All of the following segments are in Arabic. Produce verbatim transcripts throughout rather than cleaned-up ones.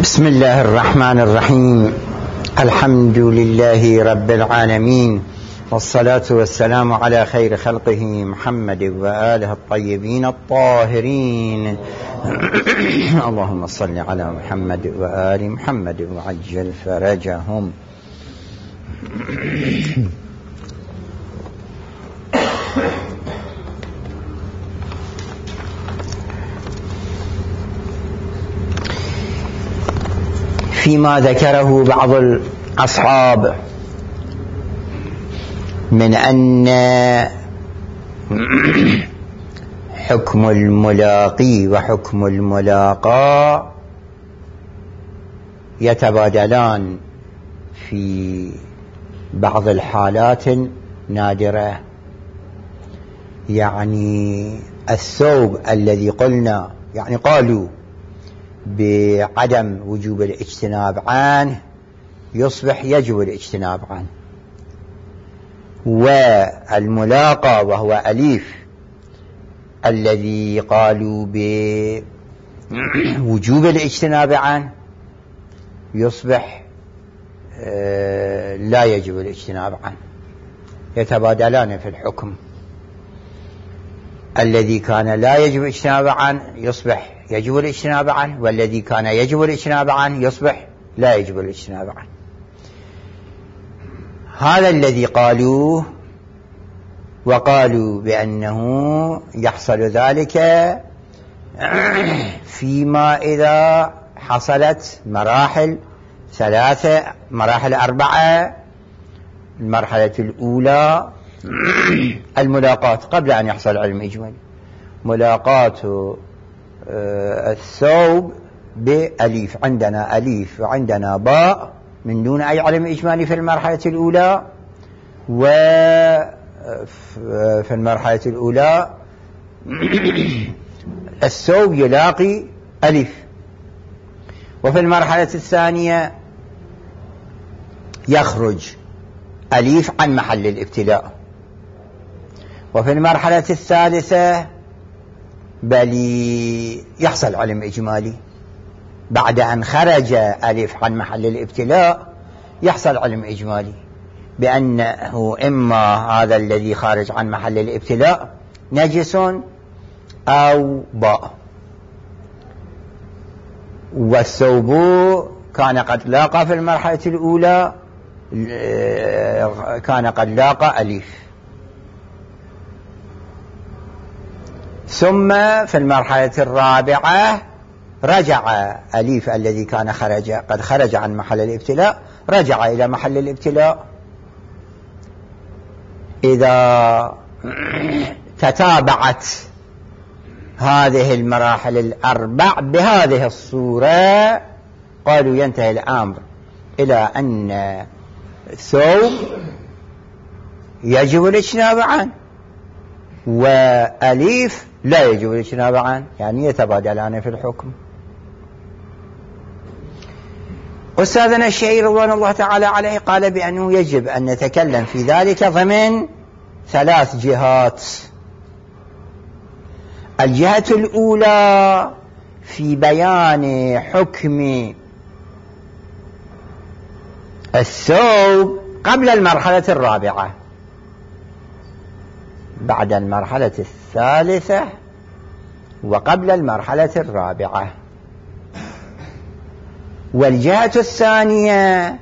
بسم الله الرحمن الرحيم. الحمد لله رب العالمين، والصلاة والسلام على خير خلقه محمد وآله الطيبين الطاهرين. اللهم صل على محمد وآل محمد وعجل فرجهم. فيما ذكره بعض الأصحاب من أن حكم الملاقي وحكم الملاقى يتبادلان في بعض الحالات نادرة، يعني الثوب الذي قلنا يعني قالوا بعدم وجوب الاجتناب عنه يصبح يجب الاجتناب عنه، والملاقى وهو أليف الذي قالوا بوجوب الاجتناب عنه يصبح لا يجب الاجتناب عنه، يتبادلان في الحكم. الذي كان لا يجب الاجتناب عنه يصبح يجب الاجتناب عنه، والذي كان يجب الاجتناب عنه يصبح لا يجب الاجتناب عنه. هذا الذي قالوه، وقالوا بأنه يحصل ذلك فيما إذا حصلت مراحل ثلاثة مراحل أربعة. المرحلة الأولى الملاقاة قبل أن يحصل علم إجمالي، ملاقاة الثوب بأليف، عندنا أليف وعندنا باء من دون أي علم إجمالي في المرحلة الأولى، وفي المرحلة الأولى الثوب يلاقي أليف، وفي المرحلة الثانية يخرج أليف عن محل الابتلاء، وفي المرحلة الثالثة بل يحصل علم إجمالي بعد أن خرج ألف عن محل الابتلاء، يحصل علم إجمالي بأنه إما هذا الذي خارج عن محل الابتلاء نجس أو باء، والثوب كان قد لاقى في المرحلة الأولى كان قد لاقى أليف، ثم في المرحلة الرابعة رجع أليف الذي كان خرج قد خرج عن محل الابتلاء رجع إلى محل الابتلاء. إذا تتابعت هذه المراحل الأربع بهذه الصورة قالوا ينتهي الأمر إلى أن الثوب يجب الاجتناب عنه وأليف لا يجب الاجتناب عنه، يعني يتبادلان في الحكم. أستاذنا الشهير رضوان الله تعالى عليه قال بأنه يجب أن نتكلم في ذلك ضمن ثلاث جهات. الجهة الأولى في بيان حكم الثوب قبل المرحلة الرابعة بعد المرحلة الثالثة وقبل المرحلة الرابعة. والجهة الثانية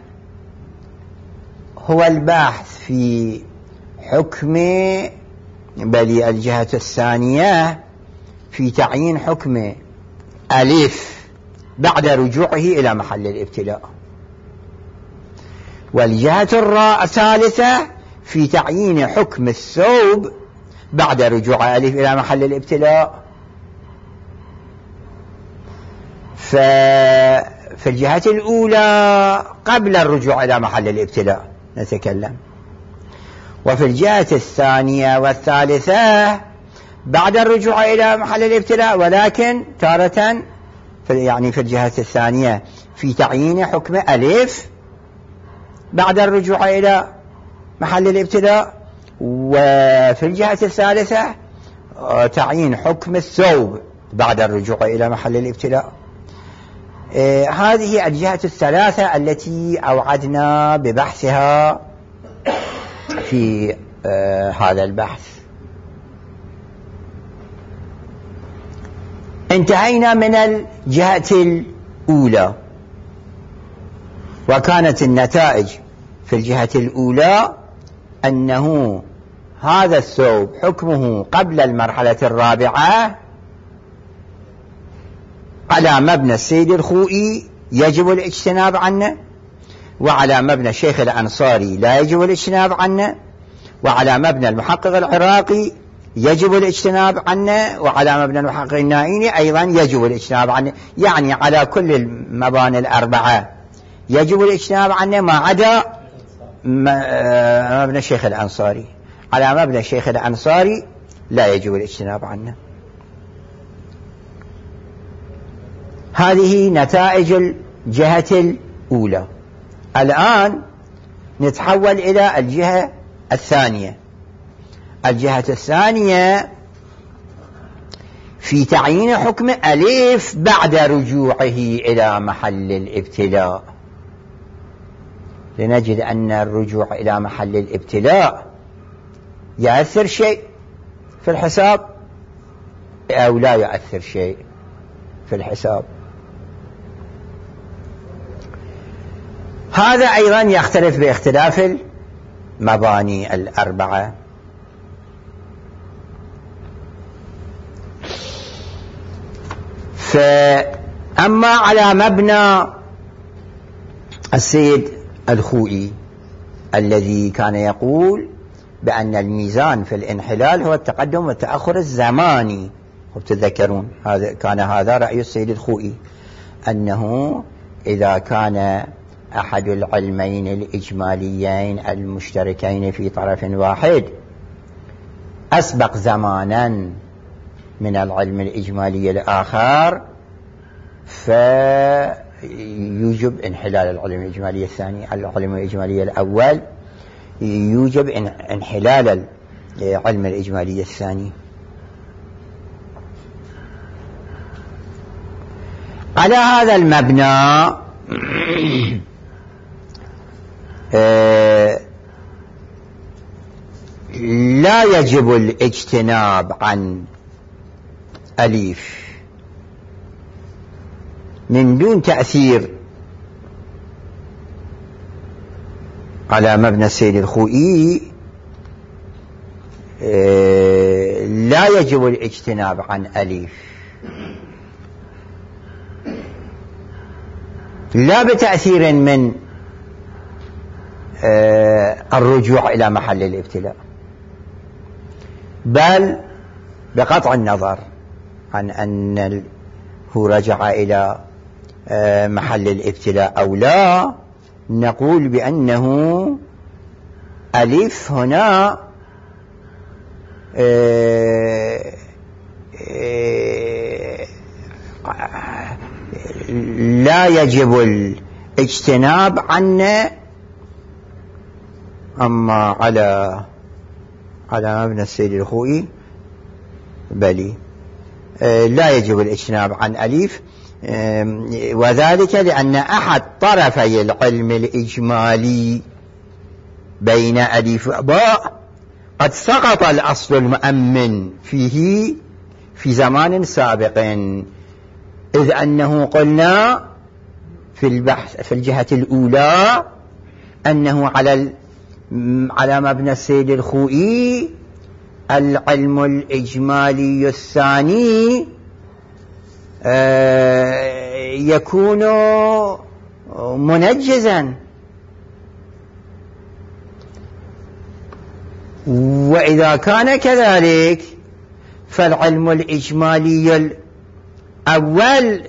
هو البحث في حكم بل الجهة الثانية في تعيين حكم أليف بعد رجوعه إلى محل الابتلاء، والجهة الثالثة في تعيين حكم الثوب بعد رجوع أليف إلى محل الابتلاء. ففي الجهة الأولى قبل الرجوع إلى محل الابتلاء نتكلم، وفي الجهة الثانية والثالثة بعد الرجوع إلى محل الابتلاء، ولكن تارة في يعني في الجهة الثانية في تعيين حكم أليف بعد الرجوع إلى محل الابتلاء، وفي الجهة الثالثة تعيين حكم الثوب بعد الرجوع إلى محل الابتلاء. آه هذه الجهة الثلاثة التي أوعدنا ببحثها في آه هذا البحث. انتهينا من الجهة الأولى، وكانت النتائج في الجهة الأولى أنه هذا الثوب حكمه قبل المرحلة الرابعة على مبنى السيد الخوئي يجب الاجتناب عنه، وعلى مبنى الشيخ الأنصاري لا يجب الاجتناب عنه، وعلى مبنى المحقق العراقي يجب الاجتناب عنه، وعلى مبنى المحقق النائيني أيضا يجب الاجتناب عنه. يعني على كل المباني الأربعة يجب الاجتناب عنه ما عدا مبنى الشيخ الأنصاري. على مبنى الشيخ الأنصاري لا يجب الاجتناب عنه. هذه نتائج الجهة الأولى. الآن نتحول إلى الجهة الثانية. الجهة الثانية في تعيين حكم أليف بعد رجوعه إلى محل الابتلاء. لنجد أن الرجوع إلى محل الابتلاء يؤثر شيء في الحساب أو لا يؤثر شيء في الحساب. هذا أيضا يختلف باختلاف المباني الأربعة. فأما على مبنى السيد الخوئي الذي كان يقول بأن الميزان في الانحلال هو التقدم والتأخر الزماني، وتذكرون هذا كان هذا رأي السيد الخوئي، أنه إذا كان أحد العلمين الإجماليين المشتركين في طرف واحد أسبق زمانا من العلم الإجمالي الآخر فيوجب انحلال العلم الإجمالي الثاني. العلم الإجمالي الأول يوجب انحلال العلم الإجمالي الثاني. على هذا المبنى لا يجب الاجتناب عن أليف من دون تأثير على مبنى السيد الخوئي. لا يجب الاجتناب عن أليف لا بتأثير من الرجوع إلى محل الابتلاء، بل بقطع النظر عن أنه رجع إلى محل الابتلاء أو لا، نقول بأنه ألف هنا لا يجب الاجتناب عنه. أما على على مبنى السيد الخوئي بلي لا يجب الاجتناب عن أليف، وذلك لأن أحد طرفي العلم الإجمالي بين أليف وباء قد سقط الأصل المؤمن فيه في زمان سابق، إذ أنه قلنا في البحث في الجهة الأولى أنه على على مبنى السيد الخوئي العلم الإجمالي الثاني يكون منجزا، وإذا كان كذلك فالعلم الإجمالي الأول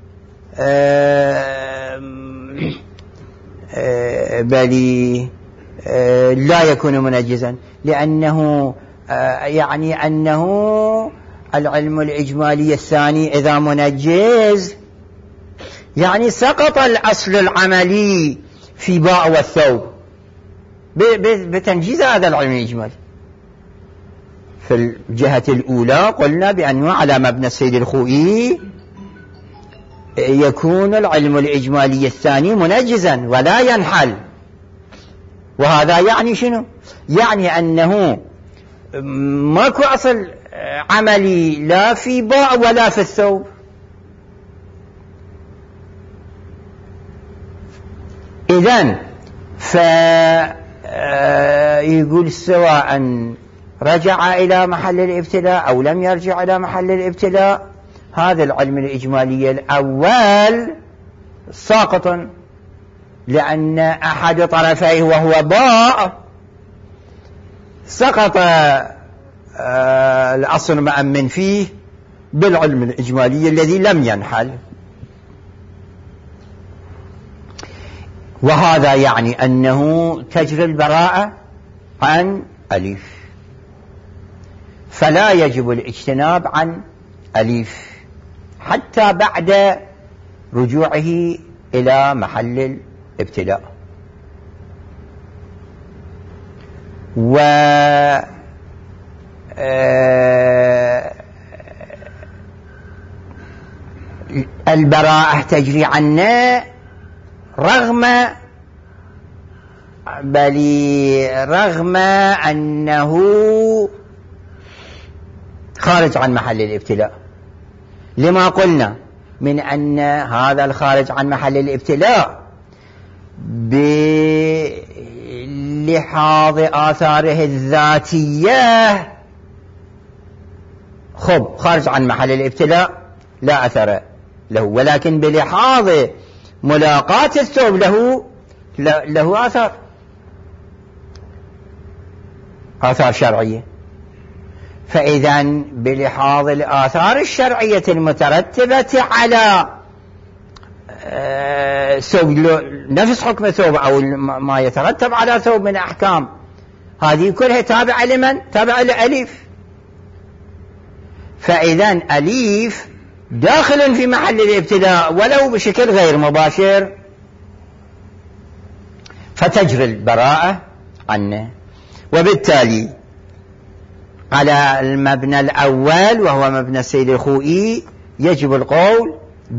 بل لا يكون منجزا، لأنه يعني أنه العلم الإجمالي الثاني إذا منجز يعني سقط الأصل العملي في باء والثوب بتنجيز هذا العلم الإجمالي. في الجهة الأولى قلنا بأنه على مبنى السيد الخوئي يكون العلم الإجمالي الثاني منجزا ولا ينحل. وهذا يعني شنو؟ يعني أنه ماكو أصل عملي لا في باء ولا في الثوب. إذن فيقول سواء رجع إلى محل الابتلاء أو لم يرجع إلى محل الابتلاء، هذا العلم الإجمالي الأول ساقط، لأن أحد طرفيه وهو باء سقط الأصل مأمن فيه بالعلم الإجمالي الذي لم ينحل. وهذا يعني أنه تجري البراءة عن أليف، فلا يجب الاجتناب عن أليف حتى بعد رجوعه إلى محل الابتلاء. و البراءة تجري عنا رغم بل رغم أنه خارج عن محل الابتلاء، لما قلنا من أن هذا الخارج عن محل الابتلاء بلحاظ آثاره الذاتية خب خارج عن محل الابتلاء لا أثر له، ولكن بلحاظ ملاقاة الثوب له له آثار آثار شرعية. فإذن بلحاظ الآثار الشرعية المترتبة على ثوب نفس حكم الثوب أو ما يترتب على ثوب من أحكام، هذه كلها تابعة لمن؟ تابعة لأليف. فإذن أليف داخل في محل الابتلاء ولو بشكل غير مباشر، فتجري البراءة عنه. وبالتالي على المبنى الأول وهو مبنى السيد الخوئي يجب القول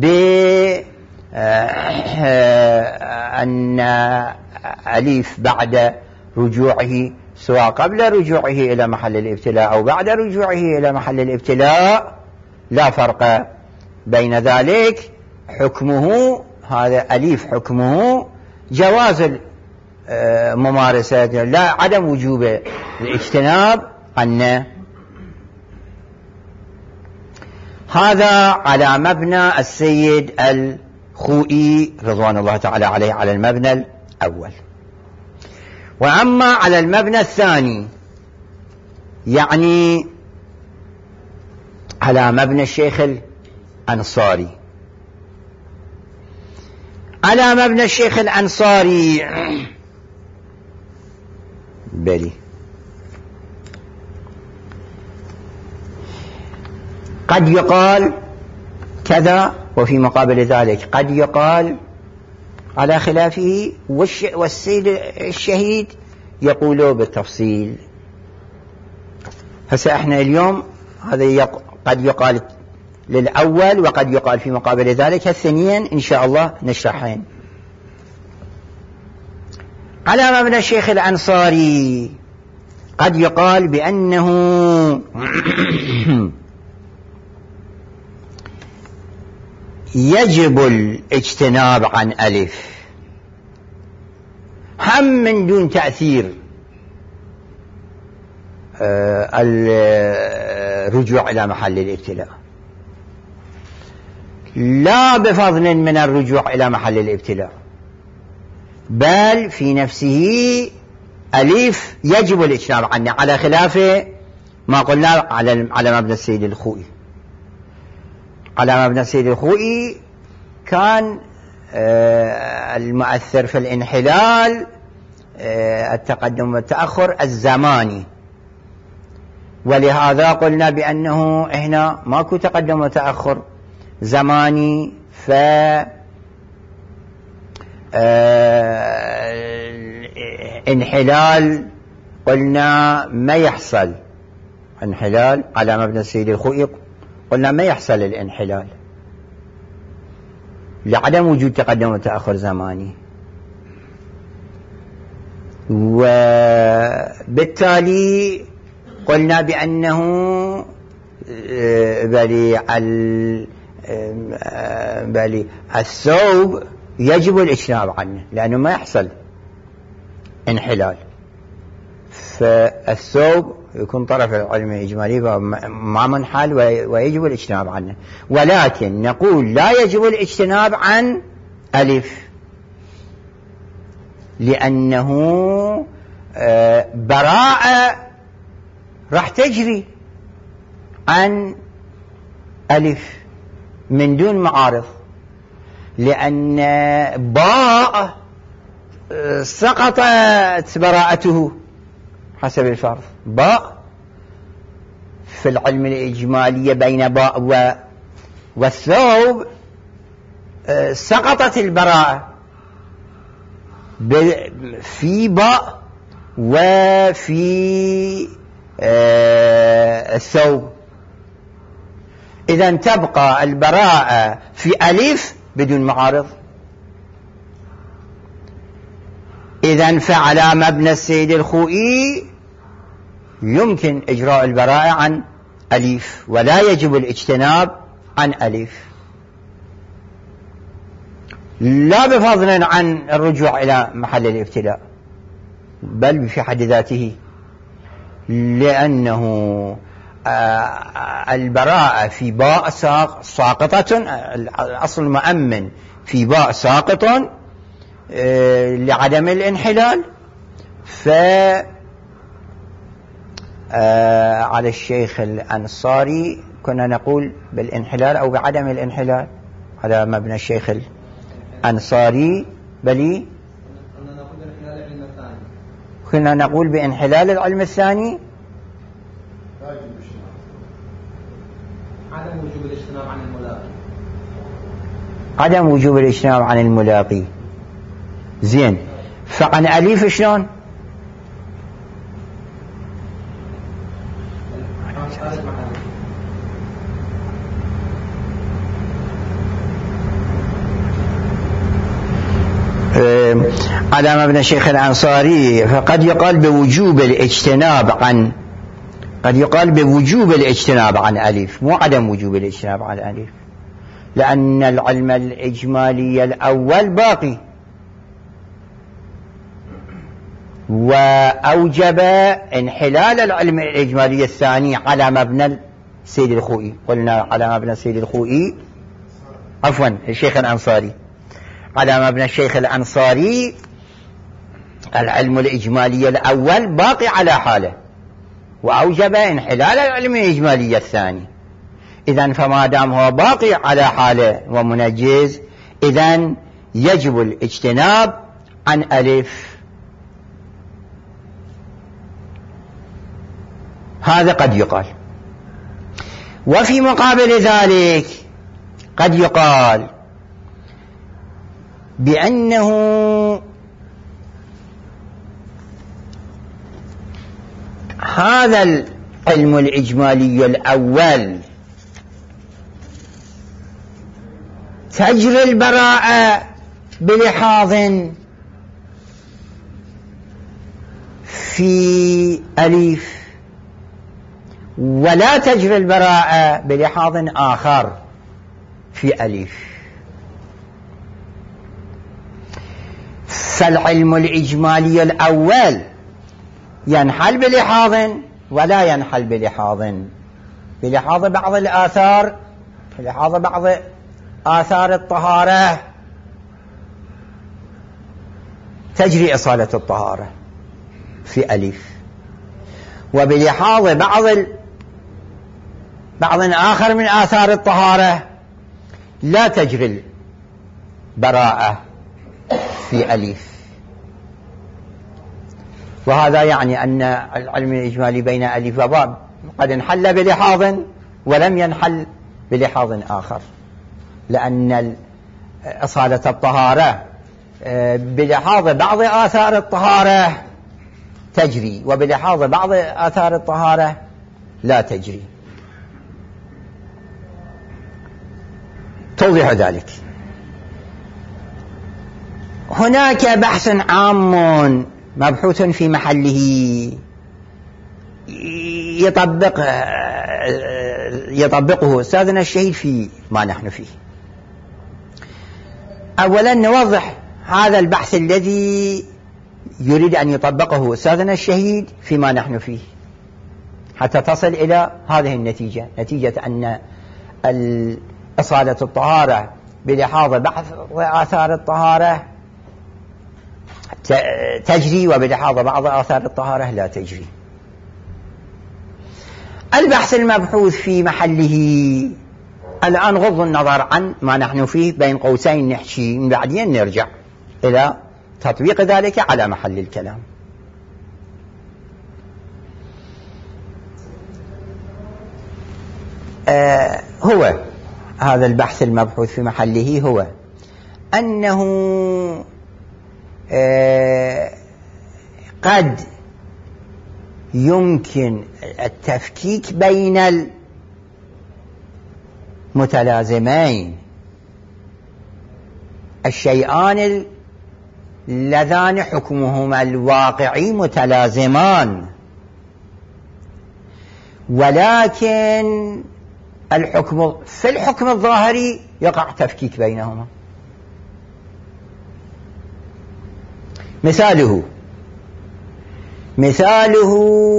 بأن أليف بعد رجوعه سواء قبل رجوعه إلى محل الابتلاء أو بعد رجوعه إلى محل الابتلاء لا فرق بين ذلك، حكمه هذا أليف حكمه جواز الممارسة لا عدم وجوب الاجتناب عنه. هذا على مبنى السيد الخوئي رضوان الله تعالى عليه على المبنى الأول. وأما على المبنى الثاني يعني على مبنى الشيخ الأنصاري، على مبنى الشيخ الأنصاري بلي قد يقال كذا وفي مقابل ذلك قد يقال على خلافه، والسيد الشهيد يقوله بالتفصيل. هسه احنا اليوم هذا يق... قد يقال للأول وقد يقال في مقابل ذلك، الثانيين إن شاء الله نشرحين. على مبنى الشيخ الأنصاري قد يقال بأنه يجب الاجتناب عن ألف هم من دون تأثير الرجوع إلى محل الابتلاء، لا بفضل من الرجوع إلى محل الابتلاء، بل في نفسه أليف يجب الاجتناب عنه، على خلاف ما قلنا على على مبنى السيد الخوئي. على مبنى السيد الخوئي كان المؤثر في الانحلال التقدم والتأخر الزماني، ولهذا قلنا بأنه هنا ماكو تقدم وتأخر زماني، ف انحلال قلنا ما يحصل، انحلال على مبنى السيد الخوئي قلنا ما يحصل الانحلال. لعدم وجود تقدم وتأخر زماني، وبالتالي قلنا بأنه بل بل الثوب يجب الاجتناب عنه لأنه ما يحصل انحلال، فالثوب يكون طرف العلم الإجمالي ما منحل ويجب الاجتناب عنه. ولكن نقول لا يجب الاجتناب عن ألف لأنه براءة راح تجري عن ألف من دون معارض، لأن باء سقطت براءته حسب الفرض. باء في العلم الإجمالي بين باء والثوب سقطت البراءة في باء وفي الثوب، إذن تبقى البراءة في ألف بدون معارض. إذن فعلى مبنى السيد الخوئي يمكن إجراء البراءة عن ألف ولا يجب الاجتناب عن ألف، لا بفضل عن الرجوع إلى محل الابتلاء بل في حد ذاته، لأنه البراءة في باء ساقطة، الأصل المؤمن في باء ساقط لعدم الانحلال، فعلى الشيخ الأنصاري كنا نقول بالانحلال أو بعدم الانحلال على مبنى الشيخ الأنصاري، بل كنا نقول بانحلال العلم الثاني عدم وجوب الاجتناب عن الملاقي. عدم وجوب الاجتناب عن الملاقي. زين، فعن أليف شلون؟ على مبنى الشيخ الأنصاري فقد يقال بوجوب الاجتناب عن قد يقال بوجوب الاجتناب عن ألف، مو عدم وجوب الاجتناب عن ألف، لأن العلم الإجمالي الأول باقي وأوجب انحلال العلم الإجمالي الثاني على مبنى السيد الخوئي. قلنا على مبنى السيد الخوئي عفوا الشيخ الأنصاري، على مبنى الشيخ الأنصاري العلم الإجمالي الأول باقي على حاله وأوجب انحلال العلم الإجمالي الثاني. إذن فما دام هو باقي على حاله ومنجز، إذن يجب الاجتناب عن ألف. هذا قد يقال. وفي مقابل ذلك قد يقال بأنه هذا العلم الإجمالي الأول تجري البراءة بلحاظ في أليف ولا تجري البراءة بلحاظ آخر في أليف. فالعلم الإجمالي الأول ينحل بلحاظ ولا ينحل بلحاظ، بلحاظ بعض الآثار، بلحاظ بعض آثار الطهارة تجري إصالة الطهارة في أليف، وبلحاظ بعض ال... بعض آخر من آثار الطهارة لا تجري البراءة في أليف. وهذا يعني أن العلم الإجمالي بين أليف وباء قد انحل بلحاظ ولم ينحل بلحاظ آخر، لأن إصالة الطهارة بلحاظ بعض آثار الطهارة تجري وبلحاظ بعض آثار الطهارة لا تجري. توضيح ذلك هناك بحث عام مبحوث في محله يطبق يطبقه أستاذنا الشهيد في ما نحن فيه. أولا نوضح هذا البحث الذي يريد أن يطبقه أستاذنا الشهيد فيما نحن فيه حتى تصل إلى هذه النتيجة، نتيجة أن إصالة الطهارة بلحاظ بحث آثار الطهارة تجري وبلحاظ بعض آثار الطهارة لا تجري. البحث المبحوث في محله الآن غض النظر عن ما نحن فيه بين قوسين نحكي من بعدين نرجع إلى تطبيق ذلك على محل الكلام. آه هو هذا البحث المبحوث في محله هو أنه آه قد يمكن التفكيك بين المتلازمين، الشيئان اللذان حكمهما الواقعي متلازمان، ولكن الحكم في الحكم الظاهري يقع تفكيك بينهما. مثاله مثاله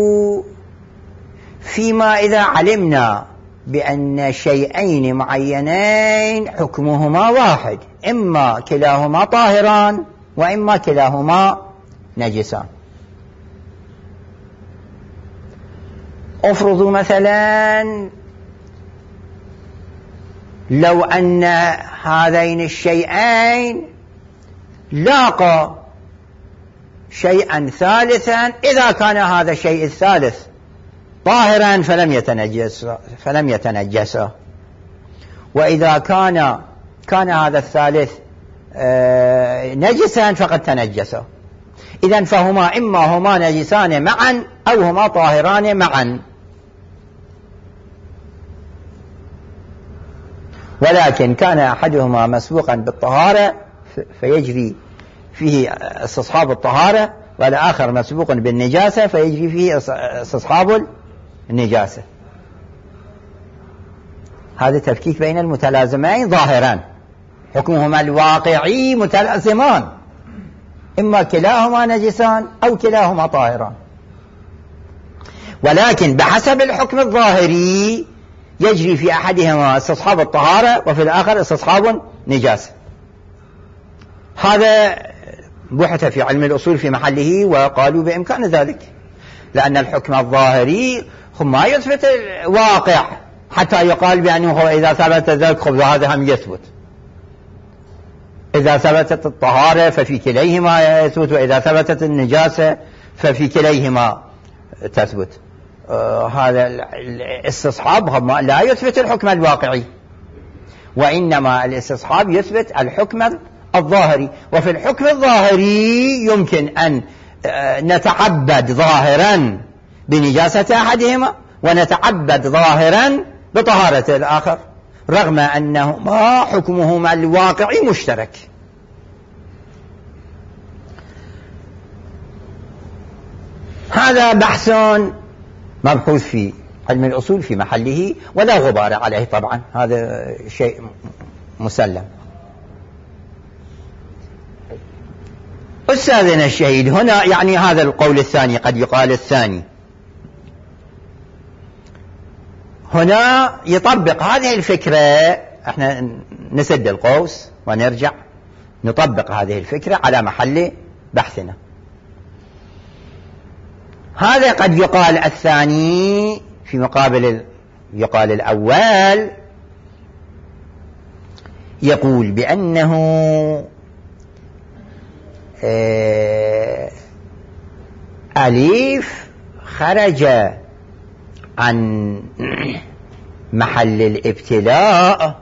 فيما إذا علمنا بأن شيئين معينين حكمهما واحد، إما كلاهما طاهران وإما كلاهما نجسان. افرضوا مثلا لو أن هذين الشيئين لاقى شيئا ثالثا، إذا كان هذا الشيء الثالث طاهرا فلم يتنجس فلم يتنجس وإذا كان كان هذا الثالث نجسا فقد تنجس. إذن فهما إما هما نجسان معا أو هما طاهران معا، ولكن كان أحدهما مسبوقا بالطهارة فيجري فيه استصحاب الطهارة، والآخر مسبوق بالنجاسة فيجري فيه استصحاب النجاسة. هذا تفكيك بين المتلازمين ظاهران حكمهما الواقعي متلازمان، إما كلاهما نجسان أو كلاهما طاهران، ولكن بحسب الحكم الظاهري يجري في أحدهما استصحاب الطهارة وفي الآخر استصحاب نجاسة. هذا بحث في علم الأصول في محله وقالوا بإمكان ذلك، لأن الحكم الظاهري ما يثبت الواقع حتى يقال بأنه إذا ثبت ذلك خبز هذا هم يثبت. إذا ثبتت الطهارة ففي كليهما يثبت، وإذا ثبتت النجاسة ففي كليهما تثبت. آه هذا الاستصحاب لا يثبت الحكم الواقعي، وإنما الاستصحاب يثبت الحكم الظاهري. وفي الحكم الظاهري يمكن أن نتعبد ظاهرا بنجاسة أحدهما ونتعبد ظاهرا بطهارة الآخر، رغم أنهما حكمهما الواقعي مشترك. هذا بحث مبحوث في علم الأصول في محله ولا غبار عليه طبعا، هذا شيء مسلم. أستاذنا الشهيد هنا يعني هذا القول الثاني، قد يقال الثاني هنا يطبق هذه الفكرة. احنا نسد القوس ونرجع نطبق هذه الفكرة على محل بحثنا. هذا قد يقال الثاني في مقابل يقال الأول، يقول بأنه أليف خرج عن محل الابتلاء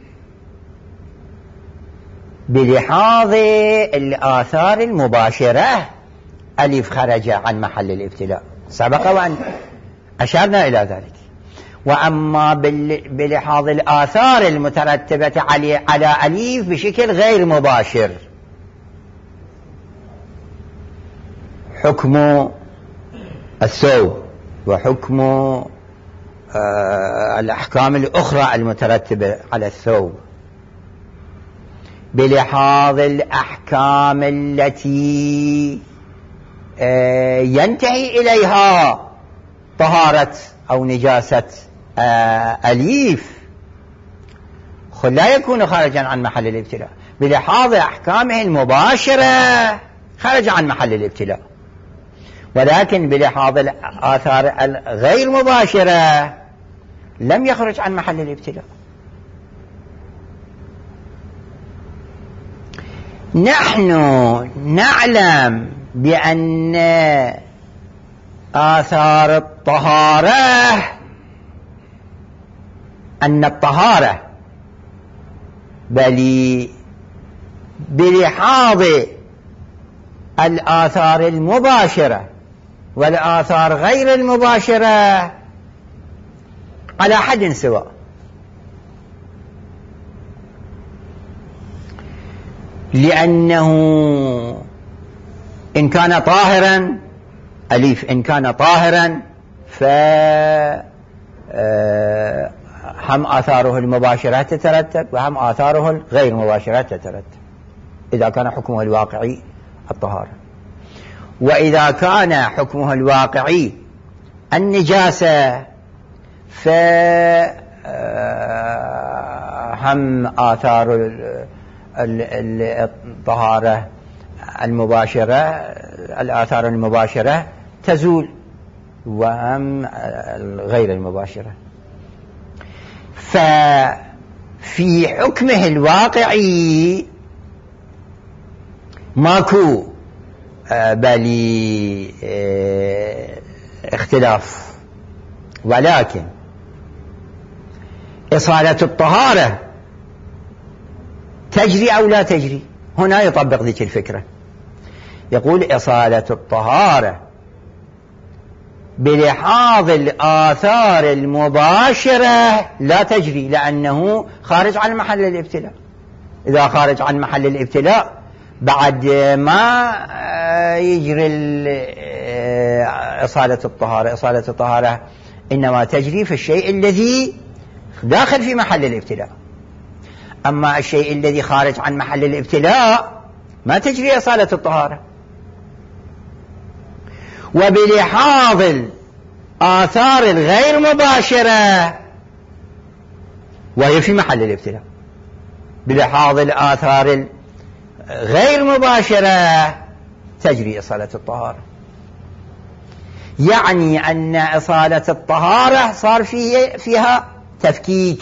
بلحاظ الآثار المباشرة. أليف خرج عن محل الابتلاء سبق وأن أشرنا إلى ذلك. وأما بلحاظ الآثار المترتبة على أليف بشكل غير مباشر، حكم الثوب وحكم الأحكام الأخرى المترتبة على الثوب بلحاظ الأحكام التي ينتهي إليها طهارة أو نجاسة أليف لا يكون خارجا عن محل الابتلاء. بلحاظ أحكامه المباشرة خرج عن محل الابتلاء، ولكن بلحاظ الآثار الغير مباشرة لم يخرج عن محل الابتلاء. نحن نعلم بأن آثار الطهارة أن الطهارة بل بلحاظ الآثار المباشرة والآثار غير المباشرة على حد سواء. لأنه إن كان طاهرا أليف إن كان طاهرا ف هم آثاره المباشرة تترتب وهم آثاره الغير مباشرة تترتب إذا كان حكمه الواقعي الطهارة. وإذا كان حكمه الواقعي النجاسة فهم آثار الطهارة المباشرة الآثار المباشرة تزول وهم غير المباشرة. ففي حكمه الواقعي ماكو بل اختلاف، ولكن إصالة الطهارة تجري أو لا تجري. هنا يطبق ذيك الفكرة، يقول إصالة الطهارة بلحاظ الآثار المباشرة لا تجري لأنه خارج عن محل الابتلاء. إذا خارج عن محل الابتلاء بعد ما يجري إصالة الطهارة. إصالة الطهارة إنما تجري في الشيء الذي داخل في محل الابتلاء، أما الشيء الذي خارج عن محل الابتلاء ما تجري إصالة الطهارة. وبلحاظ الآثار الغير مباشرة وهي في محل الابتلاء، بلحاظ الآثار الغير مباشرة تجري إصالة الطهارة. يعني أن إصالة الطهارة صار فيه فيها تفكيك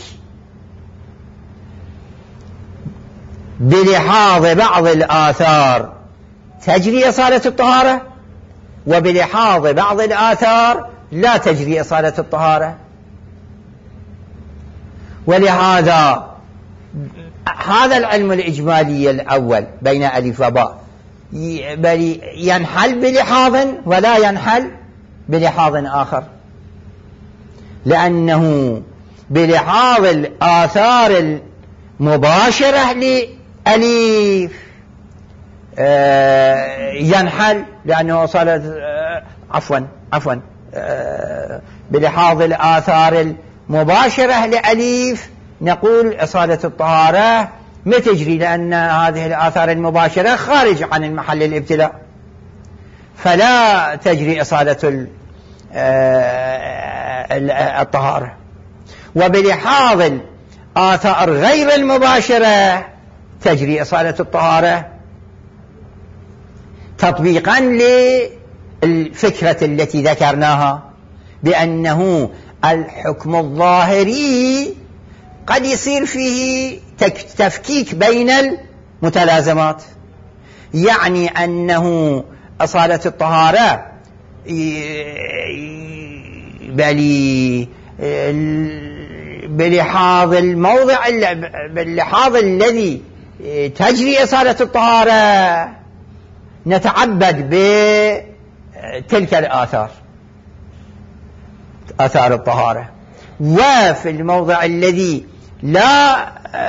بلحاظ بعض الآثار تجري إصالة الطهارة، وبلحاظ بعض الآثار لا تجري إصالة الطهارة. ولهذا هذا العلم الإجمالي الأول بين ألف وباء بل ينحل بلحاظ ولا ينحل بلحاظ آخر، لأنه بلحاظ الآثار المباشرة لأليف ينحل لأنه صارت عفوا عفوا بلحاظ الآثار المباشرة لأليف نقول إصالة الطهارة ما تجري لأن هذه الآثار المباشرة خارج عن المحل الابتلاء، فلا تجري إصالة الطهارة. وبلحاظ الآثار غير المباشرة تجري إصالة الطهارة تطبيقا للفكرة التي ذكرناها بأنه الحكم الظاهري قد يصير فيه تفكيك بين المتلازمات. يعني أنه إصالة الطهارة بل بلحاظ الموضع باللحاظ الذي تجري إصالة الطهارة نتعبد بتلك الآثار آثار الطهارة، وفي الموضع الذي لا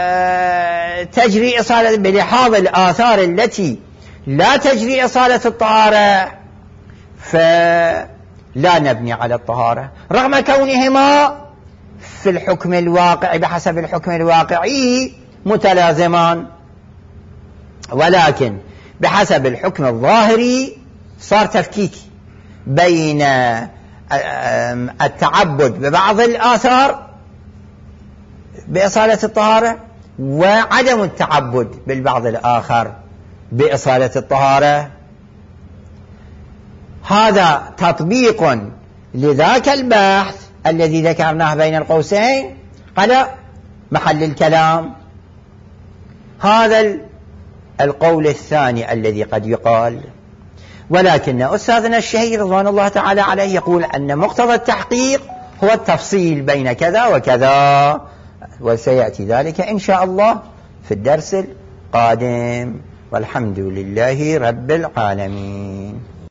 تجري إصالة بلحاظ الآثار التي لا تجري إصالة الطهارة فلا نبني على الطهارة رغم كونهما في الحكم الواقعي بحسب الحكم الواقعي متلازمان، ولكن بحسب الحكم الظاهري صار تفكيك بين التعبد ببعض الآثار بإصالة الطهارة وعدم التعبد بالبعض الآخر بإصالة الطهارة. هذا تطبيق لذاك البحث الذي ذكرناه بين القوسين على محل الكلام. هذا القول الثاني الذي قد يقال، ولكن أستاذنا الشهير رضوان الله تعالى عليه يقول أن مقتضى التحقيق هو التفصيل بين كذا وكذا، وسيأتي ذلك إن شاء الله في الدرس القادم، والحمد لله رب العالمين.